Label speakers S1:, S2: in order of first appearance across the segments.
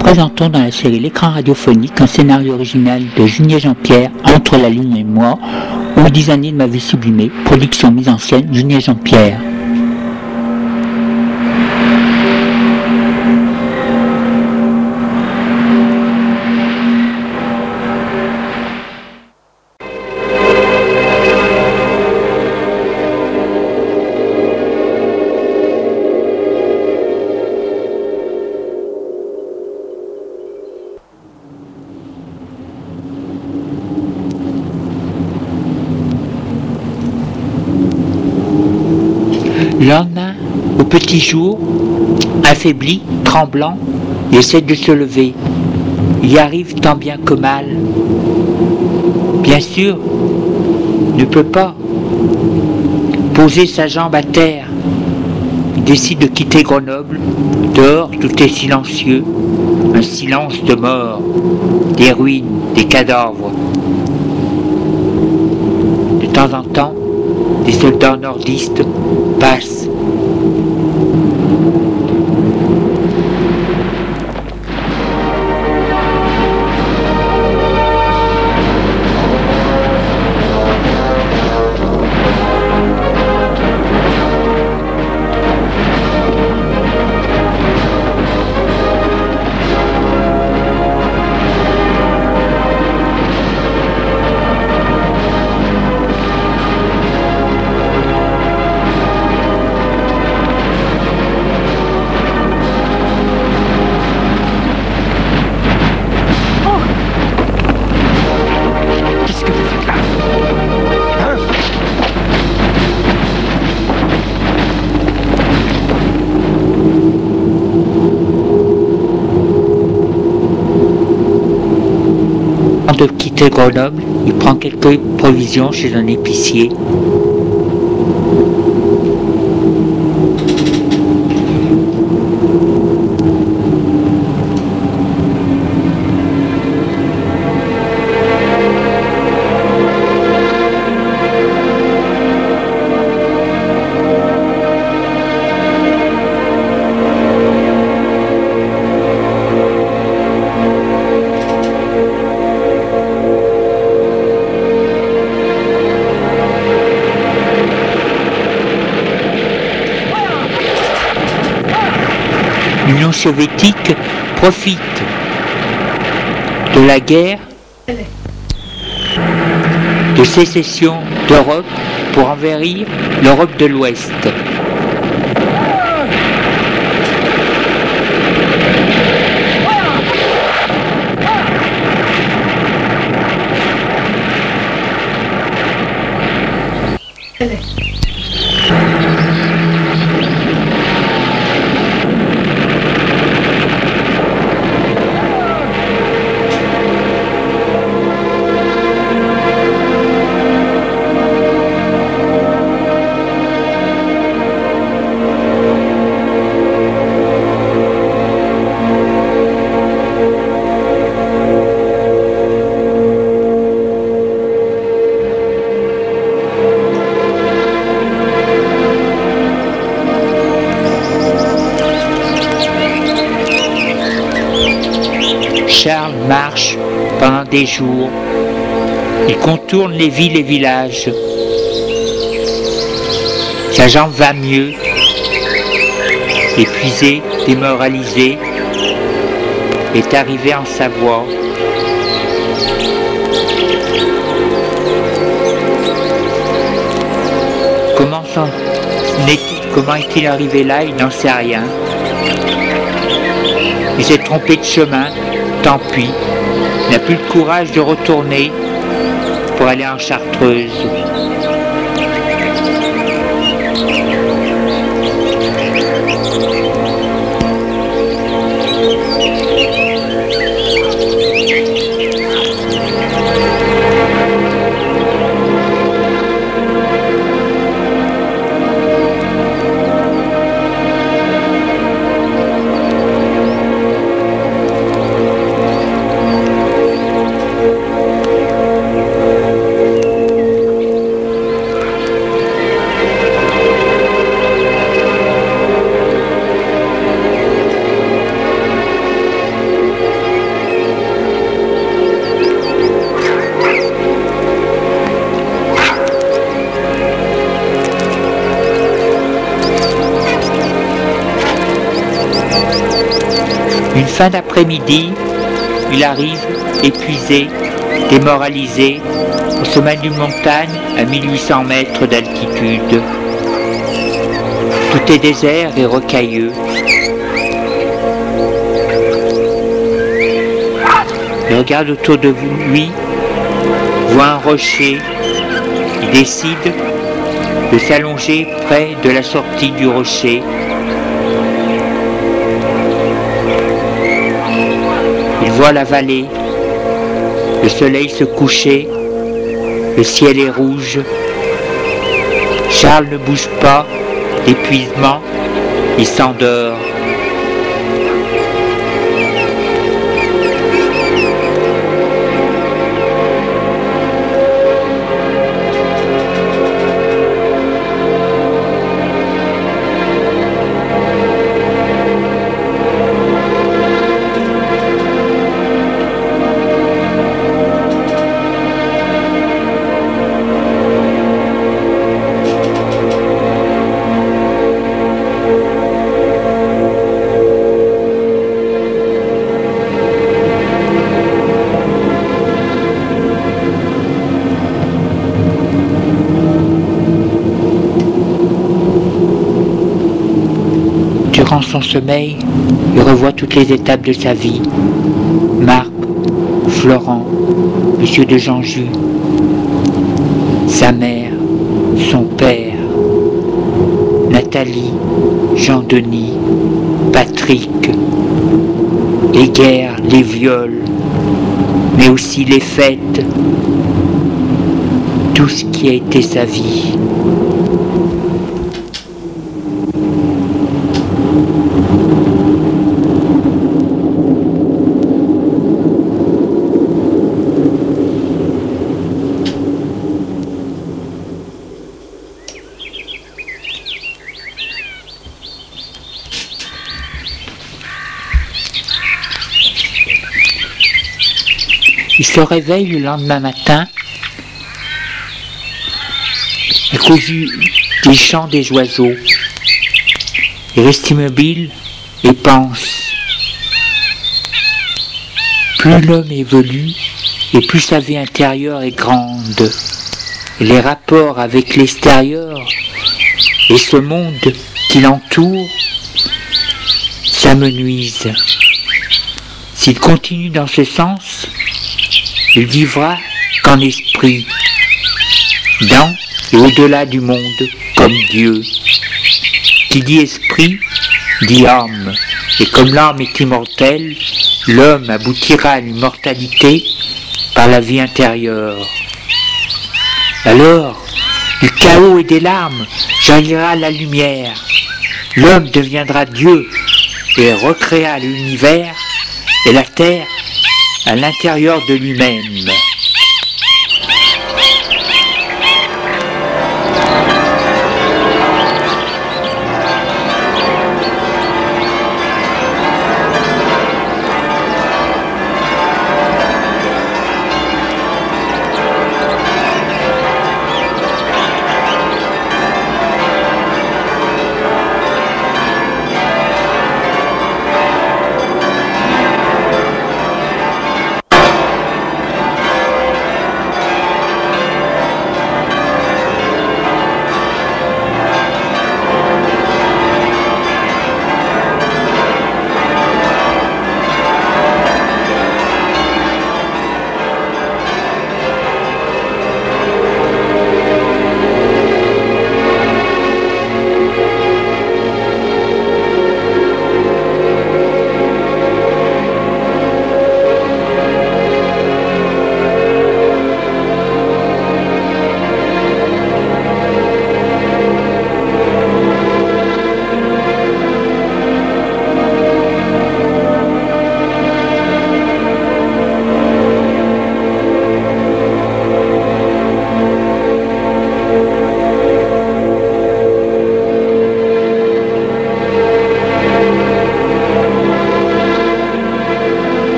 S1: présentons dans la série L'écran radiophonique un scénario original de Junier Jean-Pierre, Entre la lune et moi, ou 10 années de ma vie sublimée, production mise en scène Junier Jean-Pierre. Le lendemain, au petit jour, affaibli, tremblant, il essaie de se lever. Il y arrive tant bien que mal. Bien sûr, ne peut pas poser sa jambe à terre. Il décide de quitter Grenoble. Dehors, tout est silencieux. Un silence de mort, des ruines, des cadavres. De temps en temps, des soldats nordistes passent. De quitter Grenoble, il prend quelques provisions chez un épicier. L'Union soviétique profite de la guerre de sécession d'Europe pour envahir l'Europe de l'Ouest. Charles marche pendant des jours. Il contourne les villes et villages. Sa jambe va mieux. Épuisé, démoralisé, est arrivé en Savoie. Comment est-il arrivé là? Il n'en sait rien. Il s'est trompé de chemin. Tant pis, il n'a plus le courage de retourner pour aller en Chartreuse. Une fin d'après-midi, il arrive, épuisé, démoralisé, au sommet d'une montagne à 1800 mètres d'altitude. Tout est désert et rocailleux. Il regarde autour de lui, voit un rocher. Il décide de s'allonger près de la sortie du rocher. Il voit la vallée, le soleil se coucher, le ciel est rouge. Charles ne bouge pas, d'épuisement, il s'endort. Durant son sommeil, il revoit toutes les étapes de sa vie. Marc, Florent, Monsieur de Janjus, sa mère, son père, Nathalie, Jean-Denis, Patrick, les guerres, les viols, mais aussi les fêtes, tout ce qui a été sa vie. Il se réveille le lendemain matin à cause des chants des oiseaux. Il reste immobile et pense. Plus l'homme évolue et plus sa vie intérieure est grande. Et les rapports avec l'extérieur et ce monde qui l'entoure s'amenuisent. S'il continue dans ce sens, il vivra qu'en esprit, dans et au-delà du monde, comme Dieu. Qui dit esprit, dit âme, et comme l'âme est immortelle, l'homme aboutira à l'immortalité par la vie intérieure. Alors, du chaos et des larmes, jaillira la lumière. L'homme deviendra Dieu et recréera l'univers et la terre à l'intérieur de lui-même.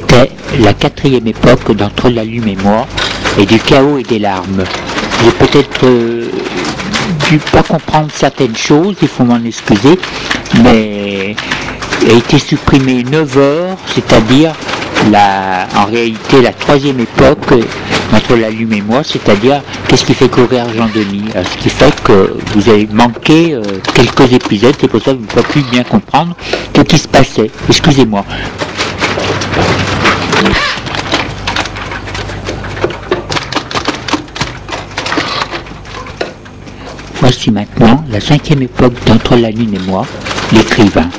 S1: C'était la quatrième époque d'Entre la Lune et moi, et du chaos et des larmes. J'ai peut-être dû pas comprendre certaines choses, il faut m'en excuser, mais a été supprimé 9 heures, c'est-à-dire en réalité la troisième époque entre la Lune et moi, c'est-à-dire qu'est-ce qui fait courir Jean-Denis, ce qui fait que vous avez manqué quelques épisodes, c'est pour ça que vous n'avez pas pu bien comprendre ce qui se passait. Excusez-moi. Voici maintenant la cinquième époque d'Entre la Lune et moi, l'écrivain.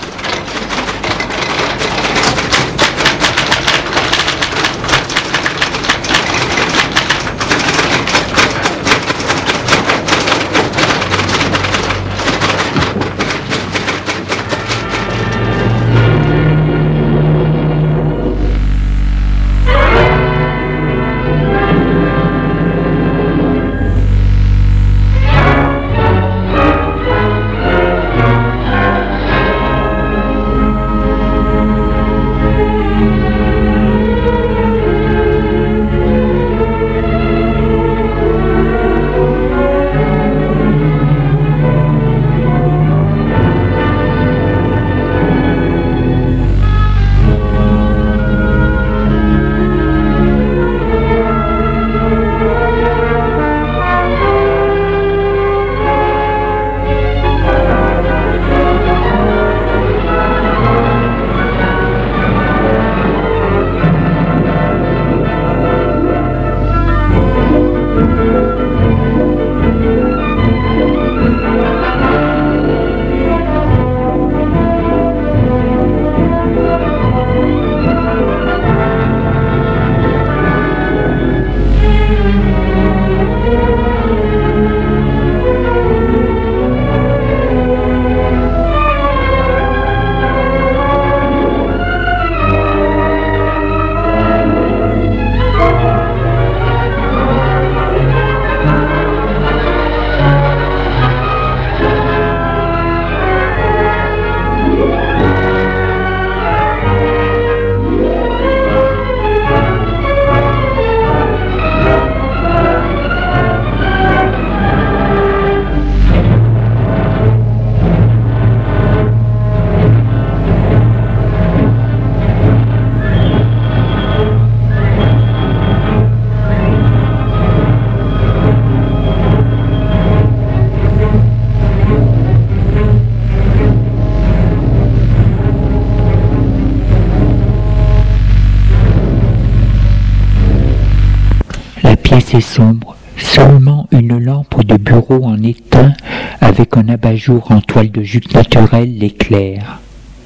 S1: C'est sombre, seulement une lampe de bureau en éteint avec un abat-jour en toile de jute naturelle l'éclaire.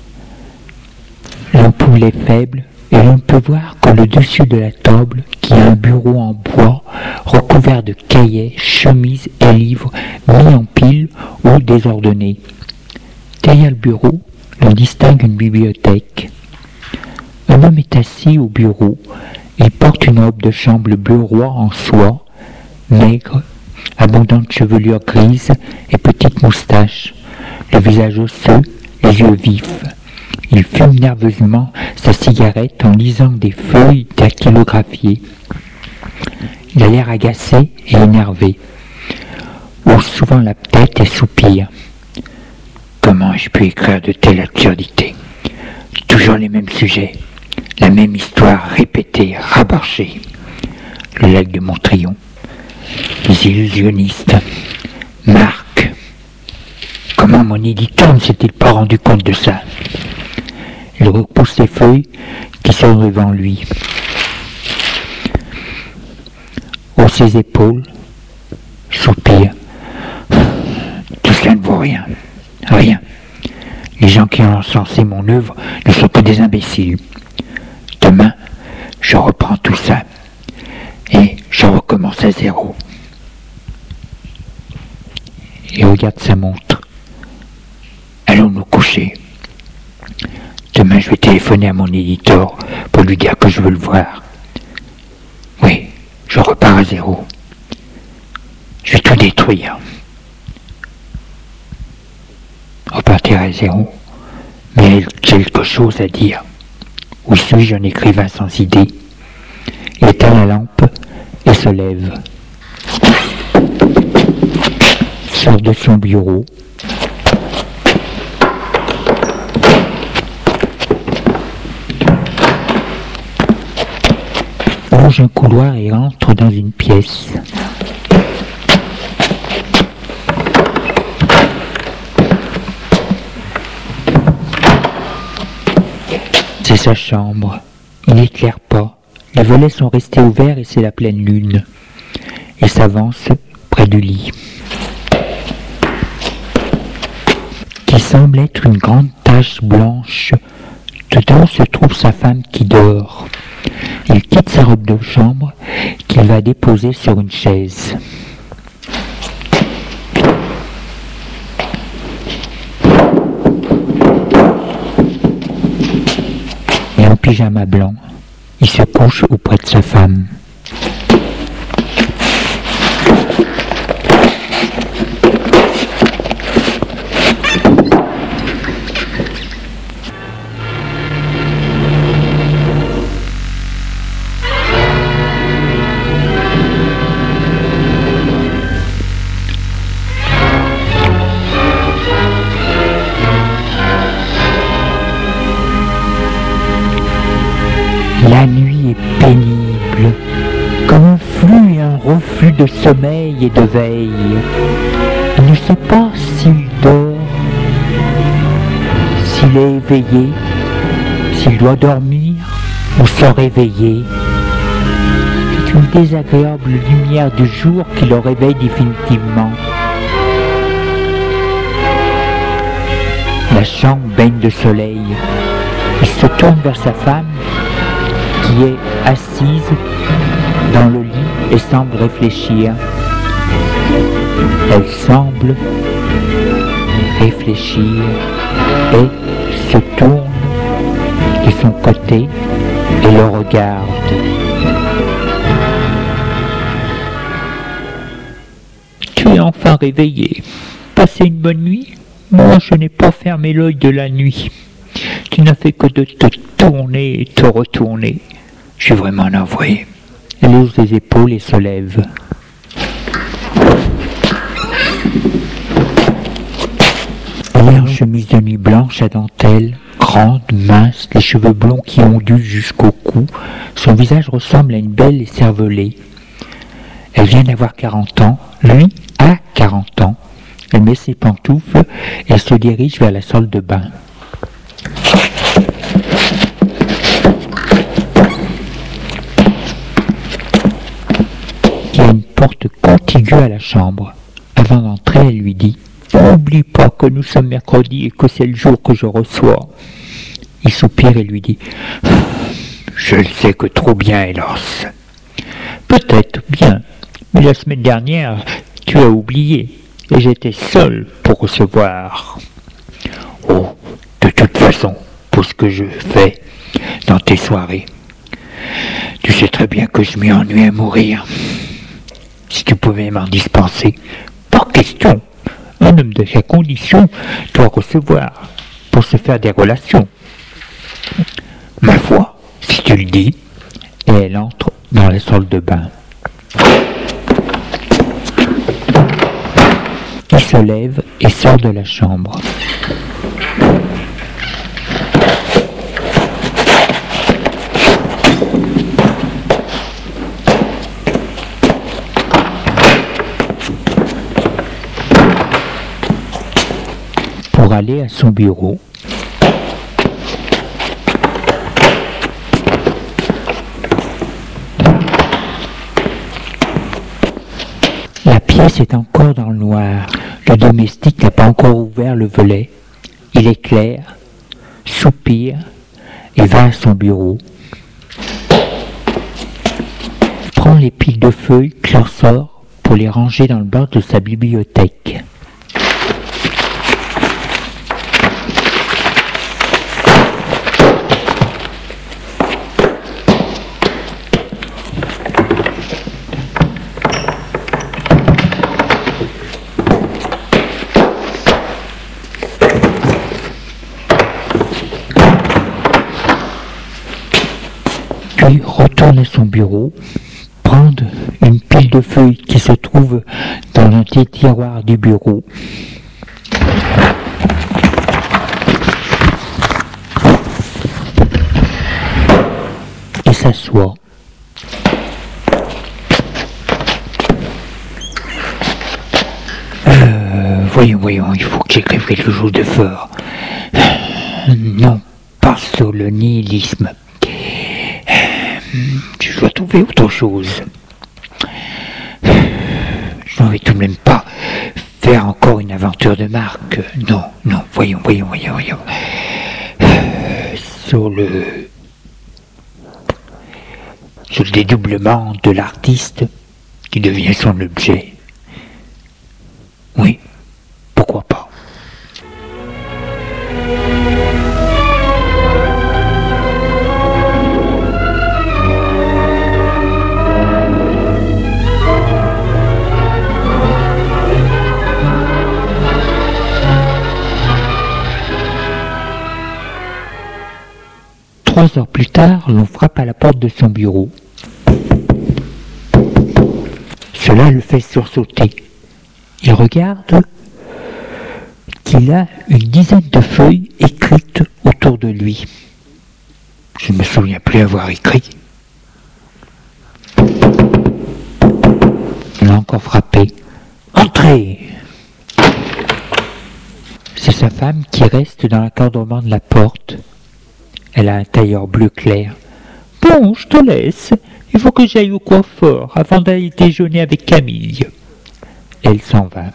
S1: L'ampoule est faible et l'on ne peut voir que le dessus de la table qui a un bureau en bois recouvert de cahiers, chemises et livres mis en pile ou désordonnés. Derrière le bureau, l'on distingue une bibliothèque. Un homme est assis au bureau. Il porte une robe de chambre bleu roi en soie, maigre, abondante chevelure grise et petite moustache, le visage osseux, les yeux vifs. Il fume nerveusement sa cigarette en lisant des feuilles dactylographiées. Il a l'air agacé et énervé. Hausse souvent la tête et soupire. Comment ai-je pu écrire de telles absurdités? Toujours les mêmes sujets. La même histoire répétée, rabâchée. Le lac de Montrion. Les illusionnistes. Marc. Comment mon éditeur ne s'est-il pas rendu compte de ça? Il repousse les feuilles qui sont devant lui. Hausse ses épaules. Soupire. Tout cela ne vaut rien. Rien. Les gens qui ont encensé mon œuvre ne sont que des imbéciles. Demain, je reprends tout ça et je recommence à zéro. Il regarde sa montre. Allons nous coucher. Demain, je vais téléphoner à mon éditeur pour lui dire que je veux le voir. Oui, je repars à zéro. Je vais tout détruire. Repartir à zéro, mais il y a quelque chose à dire. Où suis-je un écrivain sans idée? Il éteint la lampe et se lève. Sort de son bureau. Longe un couloir et entre dans une pièce. C'est sa chambre. Il n'éclaire pas. Les volets sont restés ouverts et c'est la pleine lune. Il s'avance près du lit, qui semble être une grande tache blanche. Dedans se trouve sa femme qui dort. Il quitte sa robe de chambre qu'il va déposer sur une chaise. Et en pyjama blanc, il se couche auprès de sa femme. La nuit est pénible, comme un flux et un reflux de sommeil et de veille. Il ne sait pas s'il dort, s'il est éveillé, s'il doit dormir ou se réveiller. C'est une désagréable lumière du jour qui le réveille définitivement. La chambre baigne de soleil. Il se tourne vers sa femme, qui est assise dans le lit et semble réfléchir. Elle semble réfléchir et se tourne de son côté et le regarde. Tu es enfin réveillé. Passé une bonne nuit? Moi, je n'ai pas fermé l'œil de la nuit. Tu n'as fait que de te tourner et te retourner. Je suis vraiment navré. Elle hausse les épaules et se lève. Elle est en chemise de nuit blanche à dentelle, grande, mince, les cheveux blonds qui ondulent jusqu'au cou. Son visage ressemble à une belle écervelée. Elle vient d'avoir 40 ans, lui a 40 ans. Elle met ses pantoufles et elle se dirige vers la salle de bain. Il y a une porte contiguë à la chambre. Avant d'entrer, elle lui dit « N'oublie pas que nous sommes mercredi et que c'est le jour que je reçois. » Il soupire et lui dit « Je le sais que trop bien, hélas. Peut-être bien, mais la semaine dernière, tu as oublié et j'étais seul pour recevoir. Oh, de toute façon, pour ce que je fais dans tes soirées, tu sais très bien que je m'y ennuie à mourir. Si tu pouvais m'en dispenser, par question, un homme de sa condition doit recevoir pour se faire des relations. Ma foi, si tu le dis. » Et elle entre dans la salle de bain. Il se lève et sort de la chambre. Pour aller à son bureau. La pièce est encore dans le noir. Le domestique n'a pas encore ouvert le volet. Il éclaire, soupire et va à son bureau. Prend les piles de feuilles qu'il ressort pour les ranger dans le bord de sa bibliothèque. puis retourne à son bureau, prendre une pile de feuilles qui se trouve dans un des tiroirs du bureau. Et s'assoit. Voyons, il faut que j'écrive quelque chose de fort. Non, pas sur le nihilisme. Je dois trouver autre chose. Je ne vais tout de même pas faire encore une aventure de marque. Non, voyons. Sur le dédoublement de l'artiste qui devient son objet. Oui, pourquoi pas. Trois heures plus tard, l'on frappe à la porte de son bureau. Cela le fait sursauter. Il regarde qu'il a une dizaine de feuilles écrites autour de lui. Je ne me souviens plus avoir écrit. Il a encore frappé. Entrez! C'est sa femme qui reste dans l'encadrement de la porte. Elle a un tailleur bleu clair. Bon, je te laisse. Il faut que j'aille au coiffeur avant d'aller déjeuner avec Camille. Elle s'en va.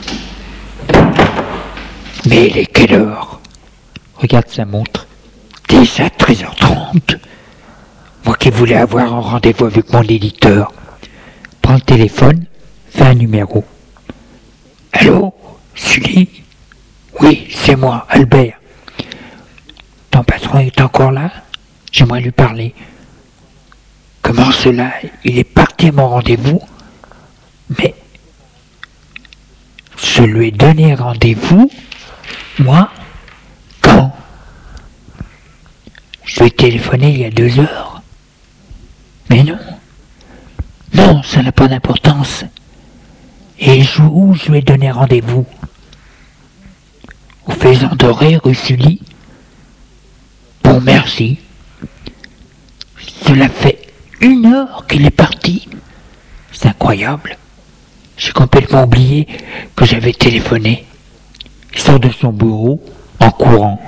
S1: Mais il est quelle heure? Regarde sa montre. Déjà 13h30. Moi qui voulais avoir un rendez-vous avec mon éditeur. Prends le téléphone, fais un numéro. Allô, Sully? Oui, c'est moi, Albert. Ton patron est encore là? J'aimerais lui parler. Comment cela? Il est parti à mon rendez-vous? Mais je lui ai donné rendez-vous? Moi? Quand? Je lui ai téléphoné il y a 2 heures. Mais non. Non, ça n'a pas d'importance. Et où je lui ai donné rendez-vous? Au Faisan Doré, rue Sully? Bon, merci. Cela fait 1 heure qu'il est parti. C'est incroyable. J'ai complètement oublié que j'avais téléphoné. Il sort de son bureau en courant.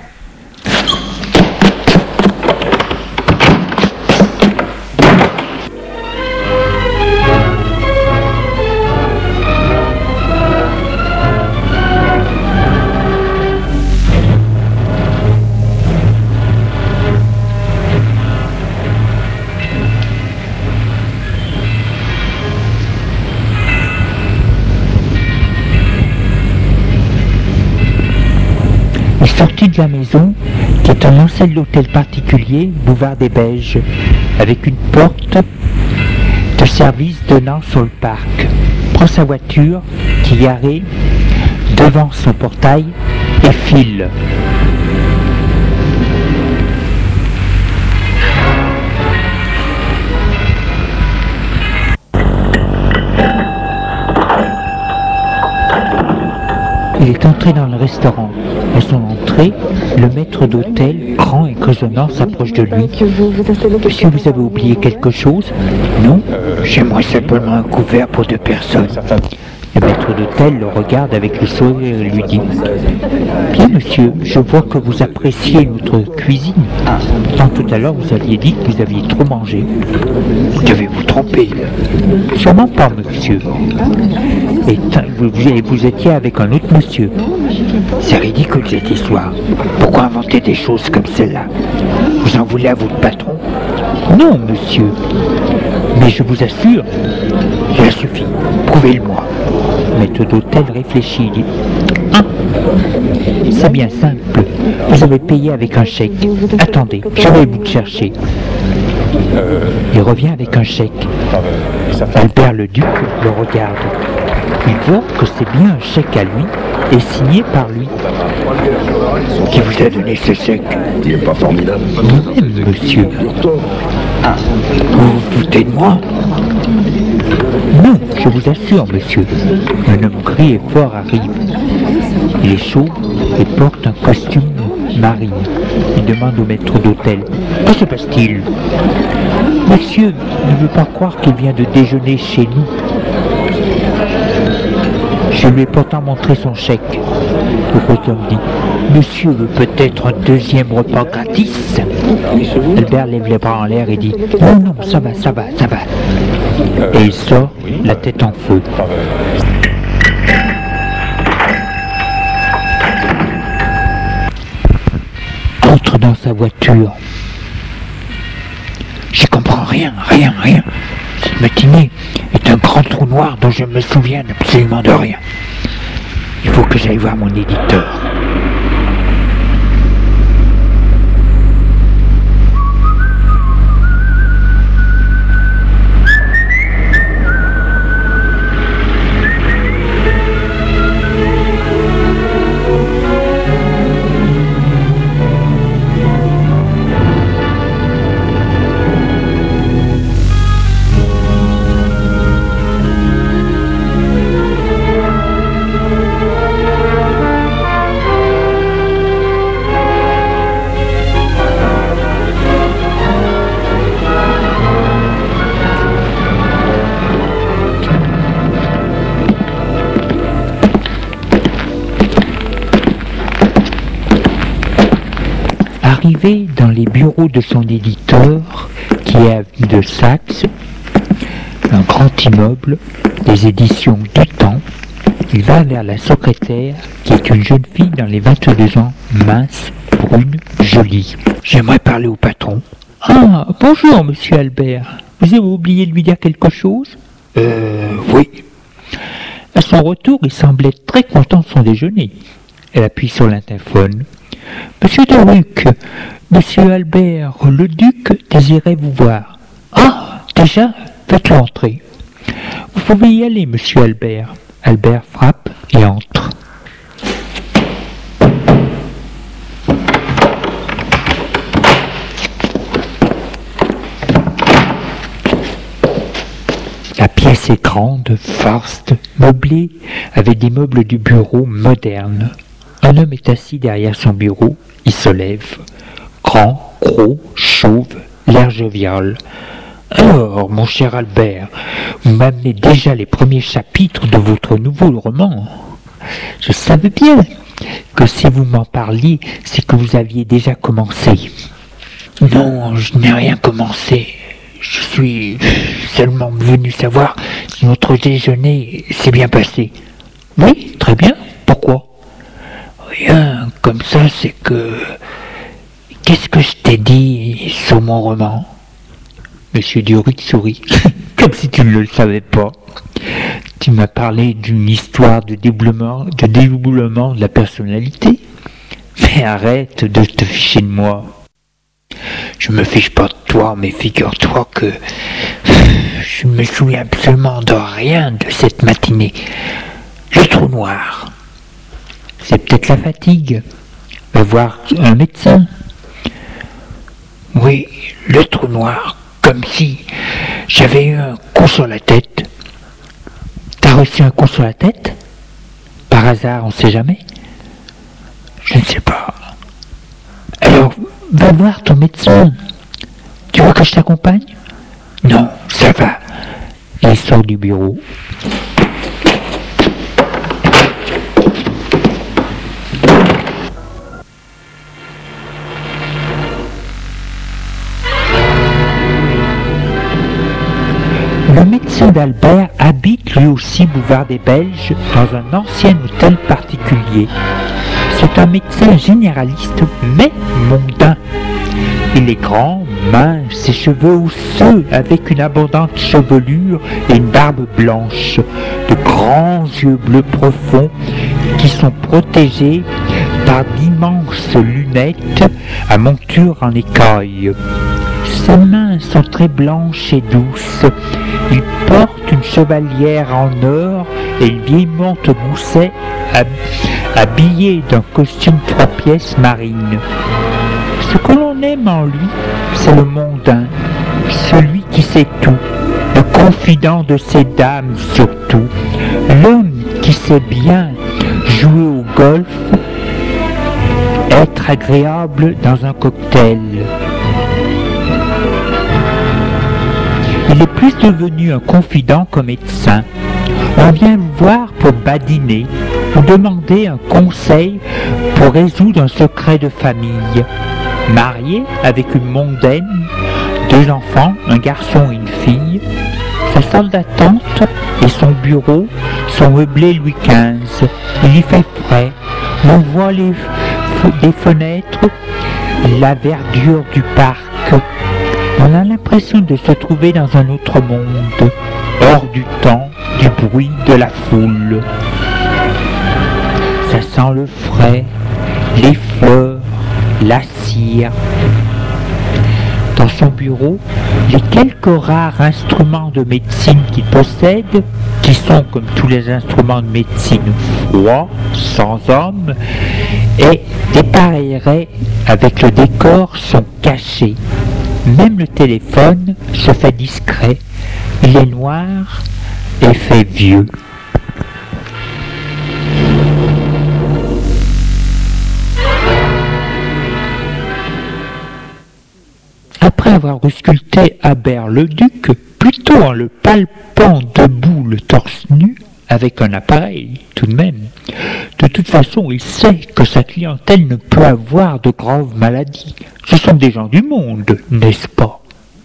S1: Sorti de la maison, qui est un ancien hôtel particulier, boulevard des Beiges, avec une porte de service donnant sur le parc. Prend sa voiture, qui est garée devant son portail, et file. Il est entré dans le restaurant. À son entrée, le maître d'hôtel, grand et grisonnant, s'approche de lui. Monsieur, vous avez oublié quelque chose? Non, j'aimerais simplement un couvert pour 2 personnes. Le maître d'hôtel le regarde avec le sourire et lui dit: Bien monsieur, je vois que vous appréciez notre cuisine. Tant tout à l'heure vous aviez dit que vous aviez trop mangé. Vous devez vous tromper. Sûrement pas monsieur. Et vous étiez avec un autre monsieur. C'est ridicule cette histoire. Pourquoi inventer des choses comme celle-là? Vous en voulez à votre patron? Non monsieur. Mais je vous assure, cela suffit. Prouvez-le-moi. Le maître d'hôtel réfléchit. Il dit: c'est bien simple. Vous avez payé avec un chèque. Attendez, je vais vous le chercher. Il revient avec un chèque. Albert le Duc le regarde. Il voit que c'est bien un chèque à lui et signé par lui. Qui vous a donné ce chèque? Il n'est pas formidable. Vous-même, monsieur. Vous vous foutez de moi? Non, je vous assure, monsieur. Un homme gris et fort arrive. Il est chaud et porte un costume marine. Il demande au maître d'hôtel: que se passe-t-il? Monsieur ne veut pas croire qu'il vient de déjeuner chez nous. Je lui ai pourtant montré son chèque. Le gros homme dit: monsieur veut peut-être un deuxième repas gratis? Albert lève les bras en l'air et dit: non, non, ça va. Et il sort, la tête en feu. Entre dans sa voiture. J'y comprends rien. Cette matinée est un grand trou noir dont je me souviens absolument de rien. Il faut que j'aille voir mon éditeur. Arrivé dans les bureaux de son éditeur, qui est avenue de Saxe, un grand immeuble, des éditions du Temps, il va vers la secrétaire, qui est une jeune fille dans les 22 ans, mince, brune, jolie. J'aimerais parler au patron. Ah, bonjour, monsieur Albert. Vous avez oublié de lui dire quelque chose? Oui. À son retour, il semblait très content de son déjeuner. Elle appuie sur l'interphone. Monsieur Deruc, monsieur Albert, le duc désirait vous voir. Ah, déjà? Faites-le entrer. Vous pouvez y aller, monsieur Albert. Albert frappe et entre. La pièce est grande, vaste, meublée avec des meubles du bureau modernes. Un homme est assis derrière son bureau, il se lève. Grand, gros, chauve, l'air jovial. Alors, mon cher Albert, vous m'amenez déjà les premiers chapitres de votre nouveau roman. Je savais bien que si vous m'en parliez, c'est que vous aviez déjà commencé. Non, je n'ai rien commencé. Je suis seulement venu savoir si notre déjeuner s'est bien passé. Oui, très bien. Pourquoi? Rien, comme ça, c'est que... Qu'est-ce que je t'ai dit sur mon roman? Monsieur Duruc sourit, comme si tu ne le savais pas. Tu m'as parlé d'une histoire de dédoublement de la personnalité. Mais arrête de te ficher de moi. Je me fiche pas de toi, mais figure-toi que je me souviens absolument de rien de cette matinée. Le trou noir. C'est peut-être la fatigue. Va voir un médecin. Oui, le trou noir. Comme si j'avais eu un coup sur la tête. T'as reçu un coup sur la tête? Par hasard, on sait jamais. Je ne sais pas. Alors, va voir ton médecin. Tu veux que je t'accompagne? Non, ça va. Il sort du bureau. Le médecin d'Albert habite lui aussi boulevard des Belges dans un ancien hôtel particulier. C'est un médecin généraliste mais mondain. Il est grand, mince, ses cheveux housseux avec une abondante chevelure et une barbe blanche, de grands yeux bleus profonds qui sont protégés par d'immenses lunettes à monture en écaille. Ses mains sont très blanches et douces. Il porte une chevalière en or et une vieille montre gousset habillée d'un costume 3 pièces marine. Ce que l'on aime en lui, c'est le mondain. celui qui sait tout, le confident de ces dames surtout, l'homme qui sait bien jouer au golf, être agréable dans un cocktail. Il est plus devenu un confident qu'un médecin. On vient le voir pour badiner ou demander un conseil pour résoudre un secret de famille. Marié avec une mondaine, 2 enfants, un garçon et une fille, sa salle d'attente et son bureau sont meublés Louis XV. Il y fait frais, on voit des fenêtres, la verdure du parc. On a l'impression de se trouver dans un autre monde, hors du temps, du bruit, de la foule. Ça sent le frais, les fleurs, la cire. Dans son bureau, les quelques rares instruments de médecine qu'il possède, qui sont comme tous les instruments de médecine froids, sans homme, et dépareillés avec le décor, sont cachés. Même le téléphone se fait discret. Il est noir et fait vieux. Après avoir ausculté Habert-le-Duc, plutôt en le palpant debout le torse nu, avec un appareil tout de même, de toute façon il sait que sa clientèle ne peut avoir de graves maladies. Ce sont des gens du monde, n'est-ce pas?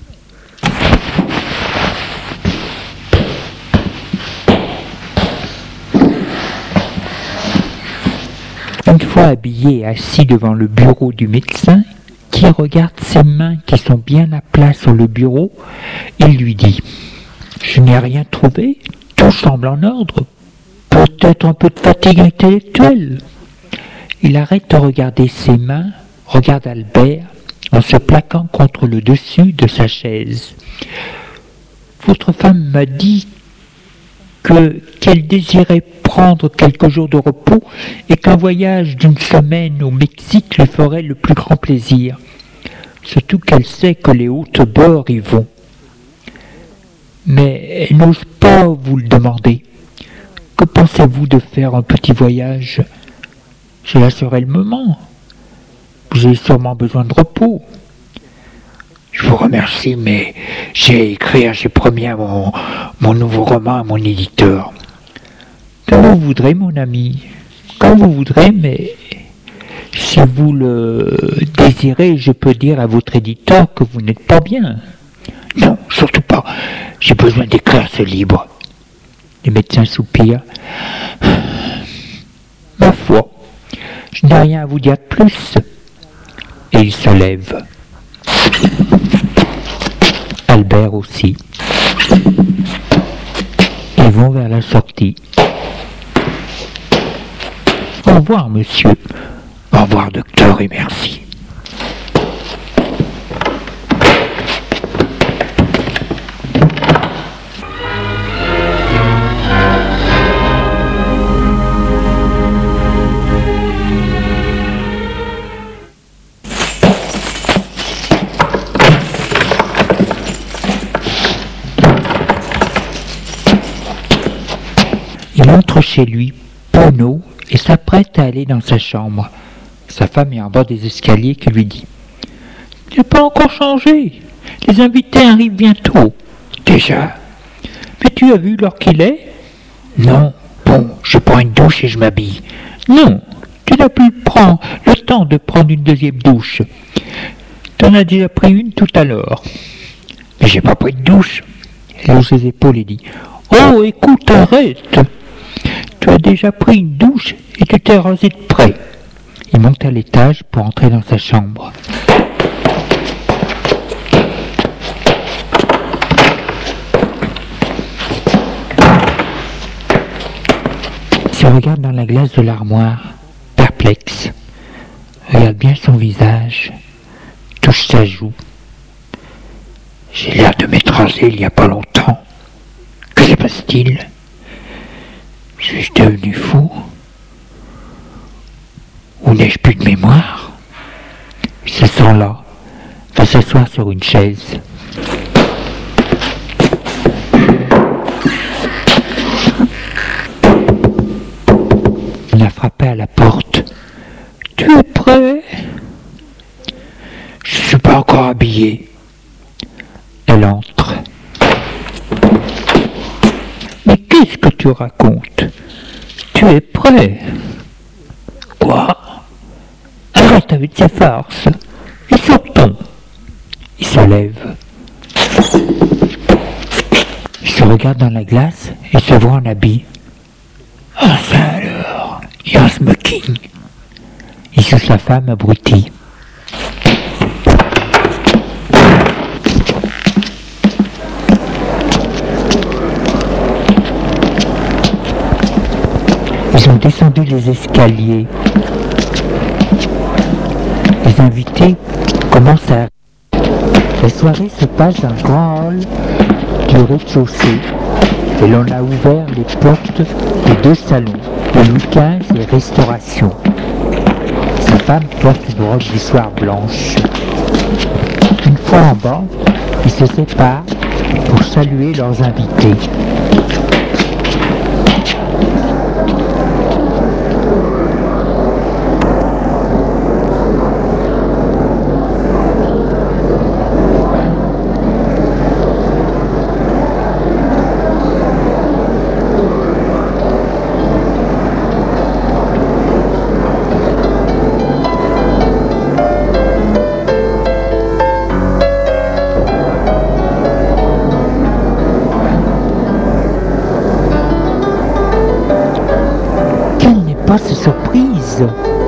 S1: Une fois habillé et assis devant le bureau du médecin, qui regarde ses mains qui sont bien à plat sur le bureau, il lui dit « Je n'ai rien trouvé, tout semble en ordre, peut-être un peu de fatigue intellectuelle. » Il arrête de regarder ses mains, regarde Albert, en se plaquant contre le dessus de sa chaise. « Votre femme m'a dit qu'elle désirait prendre quelques jours de repos et qu'un voyage d'une semaine au Mexique lui ferait le plus grand plaisir. Surtout qu'elle sait que les hautes bords y vont. Mais elle n'ose pas vous le demander. Que pensez-vous de faire un petit voyage? Cela serait le moment. Vous avez sûrement besoin de repos. » Je vous remercie, mais j'ai promis à mon nouveau roman à mon éditeur. Comme vous voudrez, mon ami. Comme vous voudrez, mais si vous le désirez, je peux dire à votre éditeur que vous n'êtes pas bien. Non, surtout pas. J'ai besoin d'écrire ce livre. Le médecin soupire. Ma foi, je n'ai rien à vous dire de plus. Et il se lève. Albert aussi. Ils vont vers la sortie. Au revoir, monsieur. Au revoir, docteur, et merci. Il entre chez lui, penaud, et s'apprête à aller dans sa chambre. Sa femme est en bas des escaliers qui lui dit « Tu n'as pas encore changé. Les invités arrivent bientôt. » « Déjà? Mais tu as vu l'heure qu'il est? » « Non. Bon, je prends une douche et je m'habille. »« Non, tu n'as plus le temps de prendre une deuxième douche. Tu en as déjà pris une tout à l'heure. »« Mais j'ai pas pris de douche. » Il hausse ses épaules et dit « Oh, écoute, arrête. Tu as déjà pris une douche et tu t'es rasé de près. » Il monte à l'étage pour entrer dans sa chambre. Il se regarde dans la glace de l'armoire, perplexe. Regarde bien son visage, touche sa joue. J'ai l'air de m'être rasé il n'y a pas longtemps. Que se passe-t-il? Suis-je devenu fou? Ou n'ai-je plus de mémoire? Il se sent là, va s'asseoir sur une chaise. à la porte. « Tu es prêt ?»« Je ne suis pas encore habillée. » Elle entre. « Mais qu'est-ce que tu racontes? Tu es prêt? »« Quoi? Arrête avec ces farces et sortons. » Il se lève. Il se regarde dans la glace et se voit en habit. « Ah ça alors, il y a un smoking. » Il suce la femme abrutie. Ils ont descendu les escaliers. Les invités commencent à... La soirée se passe dans le grand hall du rez-de-chaussée et l'on a ouvert les portes des deux salons, de Louis XV et Restauration. Sa femme porte une robe d'histoire blanche. Une fois en bas, ils se séparent pour saluer leurs invités. Cette surprise.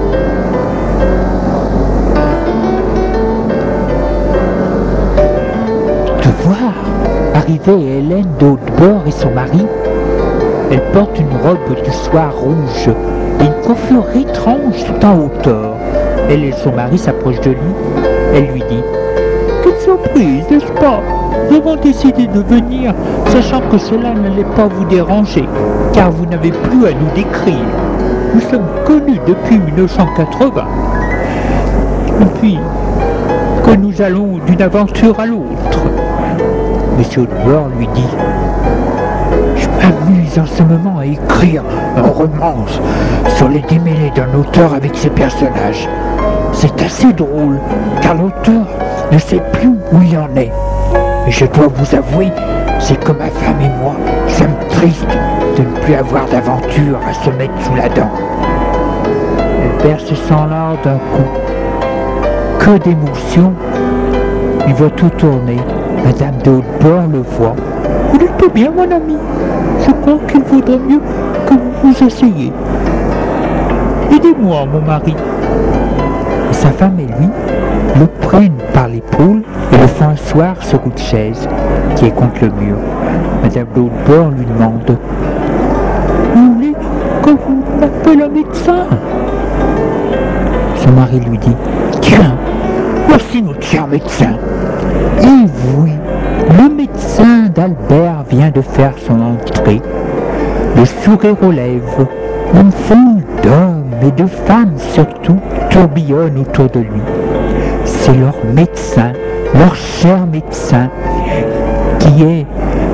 S1: De voir arriver Hélène de Hautebord et son mari. Elle porte une robe de soie rouge et une coiffure étrange tout en hauteur. Elle et son mari s'approchent de lui. Elle lui dit: « Quelle surprise, n'est-ce pas? Nous avons décidé de venir, sachant que cela n'allait pas vous déranger, car vous n'avez plus à nous décrire. Nous sommes connus depuis 1980, et puis que nous allons d'une aventure à l'autre. » Monsieur Hautebord lui dit: « Je m'amuse en ce moment à écrire un romance sur les démêlés d'un auteur avec ses personnages. C'est assez drôle, car l'auteur ne sait plus où il en est. Et je dois vous avouer, c'est que ma femme et moi sommes tristes de ne plus avoir d'aventure à se mettre sous la dent. » Elle perce sans l'art d'un coup. Que d'émotion! Il voit tout tourner. Madame de Hautebord le voit. « Vous dites bien, mon ami. Je crois qu'il vaudrait mieux que vous vous essayiez. Aidez-moi, mon mari. » Et sa femme et lui le prennent par l'épaule et le font asseoir sur une chaise qui est contre le mur. Madame de Hautebord lui demande: « Vous voulez que vous m'appelle un médecin? » Son mari lui dit: « Tiens, voici notre cher médecin. » Et oui, le médecin d'Albert vient de faire son entrée. Le sourire aux lèvres, une foule d'hommes et de femmes surtout tourbillonne autour de lui. C'est leur médecin, leur cher médecin, qui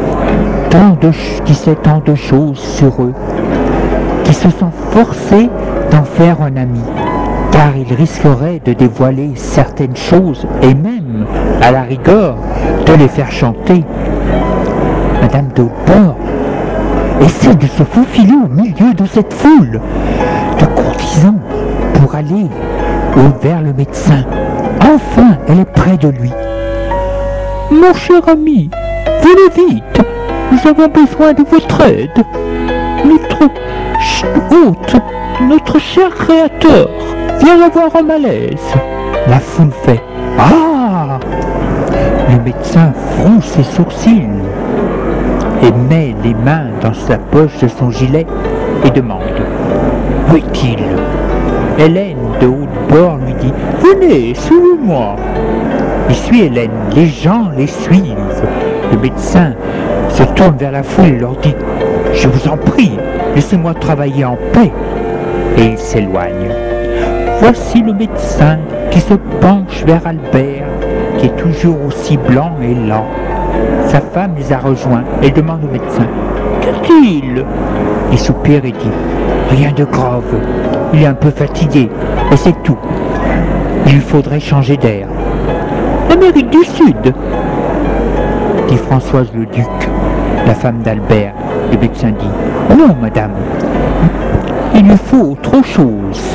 S1: sait tant de choses sur eux, qui se sent forcé d'en faire un ami, car il risquerait de dévoiler certaines choses et même, à la rigueur, de les faire chanter. Madame de Hautebord essaie de se faufiler au milieu de cette foule de courtisans pour aller vers le médecin. Enfin, elle est près de lui. « Mon cher ami, venez vite, nous avons besoin de votre aide. Notre hôte, notre cher créateur, vient d'avoir un malaise. » La foule fait « Ah !» Le médecin fronce ses sourcils et met les mains dans sa poche de son gilet et demande: « Où est-il » Hélène de Hautebord lui dit: « Venez, suivez-moi. » Il suit Hélène, les gens les suivent. Le médecin se tourne vers la foule et leur dit: « Je vous en prie, laissez-moi travailler en paix. » Et il s'éloigne. Voici le médecin qui se penche vers Albert, qui est toujours aussi blanc et lent. Sa femme les a rejoints et demande au médecin: « Qu'y a-t-il » Il soupire et dit: « Rien de grave. il est un peu fatigué, et c'est tout. Il lui faudrait changer d'air. L'Amérique du Sud, dit Françoise le Duc, la femme d'Albert. Le médecin dit: non, madame, il lui faut autre chose.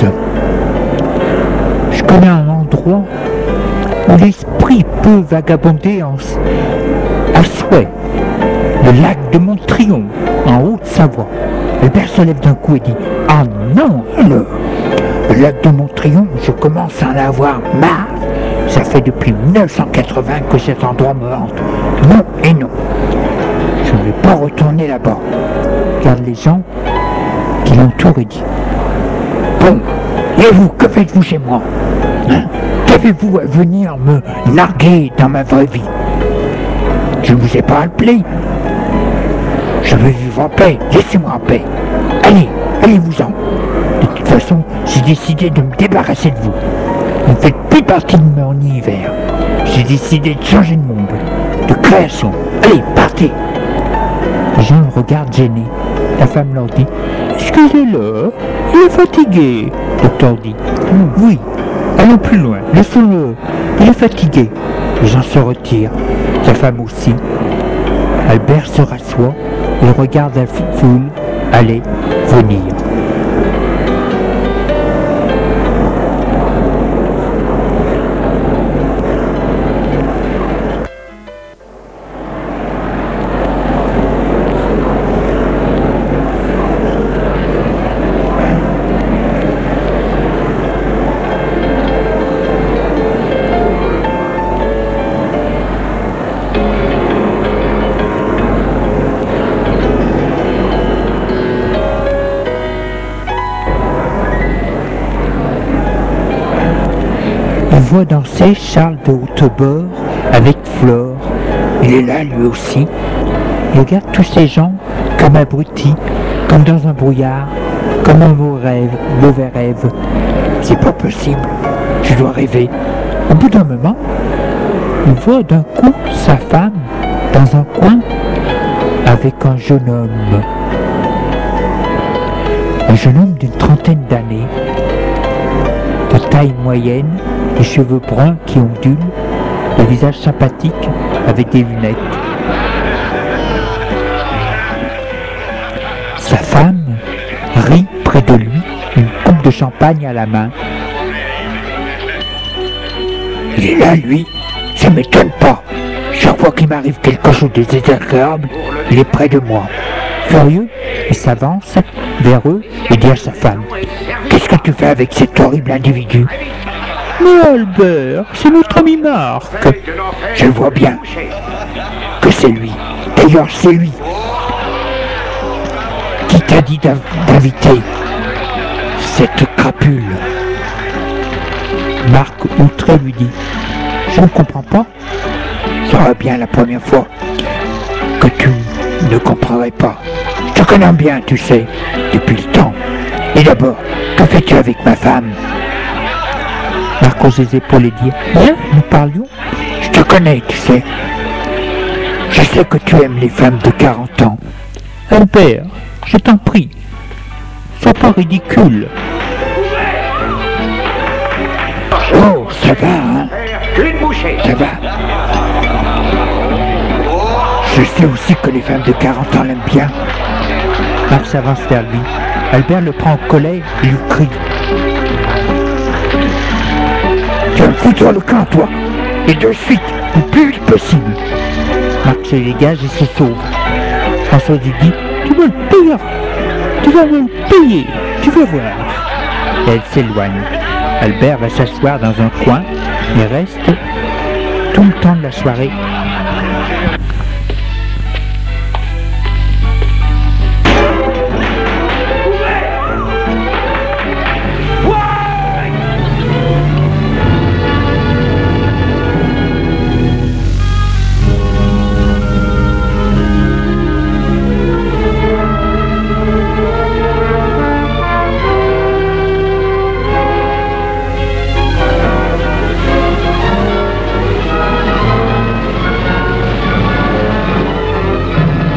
S1: Je connais un endroit où l'esprit peut vagabonder à souhait. Le lac de Montrion, en Haute-Savoie. Albert se lève d'un coup et dit: ah non, alors, le lac de Montrion, je commence à en avoir marre. Ça fait depuis 1980 que cet endroit me hante. Non et non. Je ne vais pas retourner là-bas. Regarde les gens qui l'entourent et dit: bon, et vous, que faites-vous chez moi, hein? Qu'avez-vous à venir me narguer dans ma vraie vie? Je ne vous ai pas appelé. Je veux vivre en paix, laissez-moi en paix. Allez, allez-vous-en. De toute façon, j'ai décidé de me débarrasser de vous. Vous ne faites plus partie de mon univers. J'ai décidé de changer de monde, de création. Allez, partez. Les gens le regardent gêné. La femme leur dit: excusez-le, il est fatigué. Le docteur dit: oui, allons plus loin, laissons-le, il est fatigué. Les gens se retirent, sa femme aussi. Albert se rassoit et regarde la foule aller, venir. Il voit danser Charles de Hautebord avec Flore. Il est là lui aussi. Il regarde tous ces gens comme abrutis, comme dans un brouillard, comme un mauvais rêve. C'est pas possible, je dois rêver. Au bout d'un moment, il voit d'un coup sa femme dans un coin avec un jeune homme. Un jeune homme d'une trentaine d'années, de taille moyenne, les cheveux bruns qui ondulent, le visage sympathique avec des lunettes. Sa femme rit près de lui, une coupe de champagne à la main. Il est là, lui, ça m'étonne pas. Chaque fois qu'il m'arrive quelque chose de désagréable, il est près de moi. Furieux, il s'avance vers eux et dit à sa femme: qu'est-ce que tu fais avec cet horrible individu? Mais Albert, c'est notre ami Marc. Je vois bien que c'est lui. D'ailleurs, c'est lui qui t'a dit d'inviter cette crapule. Marc, outré, lui dit: je ne comprends pas. Ça va bien la première fois que tu ne comprendrais pas. Je te connais bien, tu sais, depuis le temps. Et d'abord, que fais-tu avec ma femme? Marc hausse les épaules et dit: rien, nous parlions. Je te connais, tu sais. Je sais que tu aimes les femmes de 40 ans. Albert, je t'en prie, sois pas ridicule. Oh, ça va, hein? Ça va. Je sais aussi que les femmes de 40 ans l'aiment bien. Marc s'avance vers lui. Albert le prend au collet et lui crie: tu vas me foutre le camp, toi, et de suite, le plus vite possible. Marc se dégage et se sauve. François lui dit: tu me le payeras, tu vas me le payer, tu vas voir. Et elle s'éloigne. Albert va s'asseoir dans un coin et reste tout le temps de la soirée.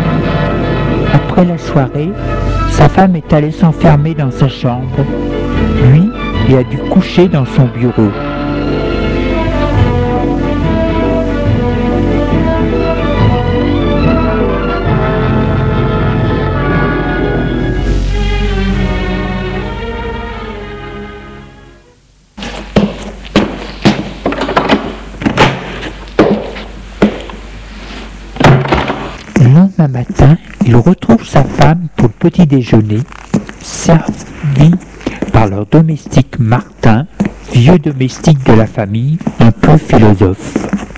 S1: Après la soirée, sa femme est allée s'enfermer dans sa chambre. lui et a dû coucher dans son bureau. Le lendemain matin, il retrouve sa femme pour le petit déjeuner, servi par leur domestique Martin, vieux domestique de la famille, un peu philosophe.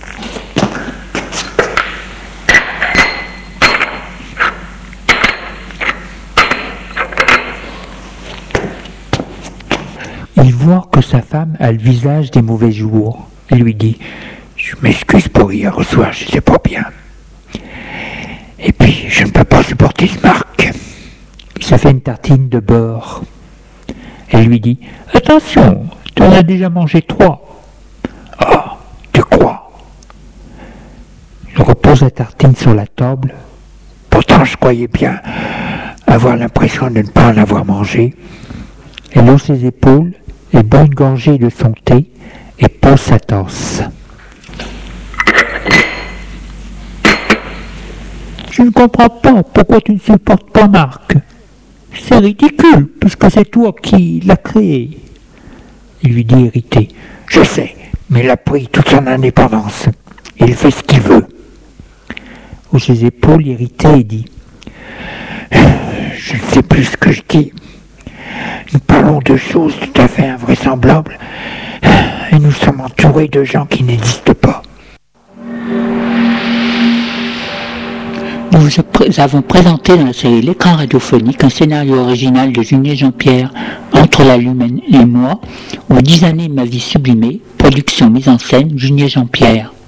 S1: Il voit que sa femme a le visage des mauvais jours. Il lui dit « Je m'excuse pour hier au soir, je ne sais pas bien. Et puis, je ne peux pas supporter ce Marc. » Il se fait une tartine de beurre. Elle lui dit « Attention, tu en as déjà mangé 3. »« Ah, tu crois ?» Il repose la tartine sur la table. Pourtant, je croyais bien avoir l'impression de ne pas en avoir mangé. Elle hausse ses épaules et boit une gorgée de son thé et pose sa tasse. Je ne comprends pas pourquoi tu ne supportes pas Marc. C'est ridicule, parce que c'est toi qui l'as créé. Il lui dit irrité. Je sais, mais il a pris toute son indépendance. Il fait ce qu'il veut. Hausse ses épaules, irrité, et dit je ne sais plus ce que je dis. Nous parlons de choses tout à fait invraisemblables et nous sommes entourés de gens qui n'existent pas. Nous avons présenté dans la série L'écran radiophonique un scénario original de Junier Jean-Pierre, Entre la Lune et moi, ou 10 années de ma vie sublimée, production mise en scène Junier Jean-Pierre.